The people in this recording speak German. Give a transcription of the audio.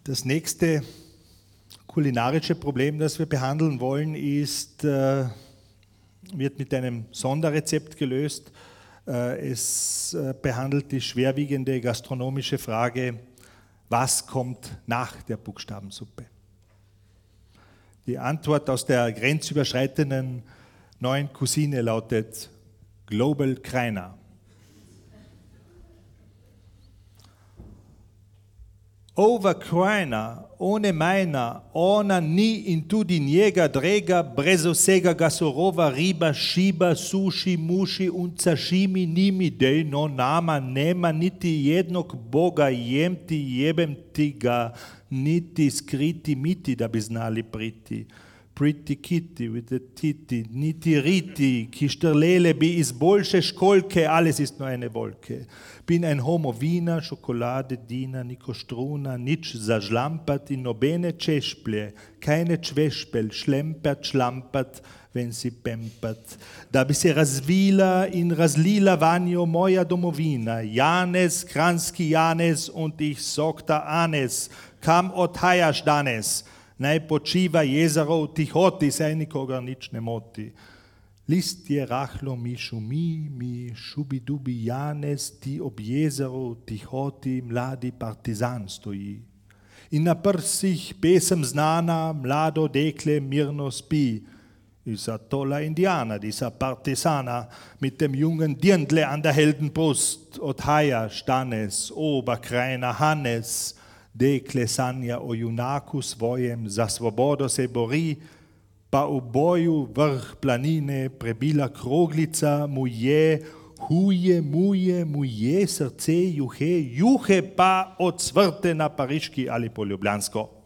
Das nächste kulinarische Problem, das wir behandeln wollen, wird mit einem Sonderrezept gelöst. Es behandelt die schwerwiegende gastronomische Frage, was kommt nach der Buchstabensuppe? Die Antwort aus der grenzüberschreitenden neuen Cuisine lautet Global Krainer. Over Krainer, ohne meiner, ona ni intu di njega drega, brezo sega gasorova, riba, šiba, sushi, muši und sashimi nimi dej no nama nema niti jednog boga jemti jebem ti ga, niti skriti miti da bi znali priti. Pretty Kitty with the Titi, niti Riti, Kisterlele bi iz bolše školke, alles ist nur eine Wolke. Bin ein Homo Wiener, Schokolade, Diener, Niko Struna, nič zažlampat in nobene češplje, keine Čvešpel, šlempert, šlampert, wenn sie pempert. Da bi se razvila in razlila vanjo moja domovina, Janez, Kranski Janez und ich sogta Anes, kam odhajaš danes, naj počiva jezero v tihoti, saj nikogar nič ne moti. Listje rahlo mi šumi, mi šubidubi Janez, ti ob jezeru v tihoti mladi partizan stoji. In na prsih pesem znana, mlado dekle mirno spi. Dieser toller Indianer, dieser Partisana, mit dem jungen Dirndle an der Heldenbrust, Odhaja, Stanes, Oberkrainer, Hannes, dekle sanja o junaku svojem, za svobodo se bori, pa v boju vrh planine prebila kroglica, mu je, srce juhe, juhe pa odsvrte na pariški ali po ljubljansko.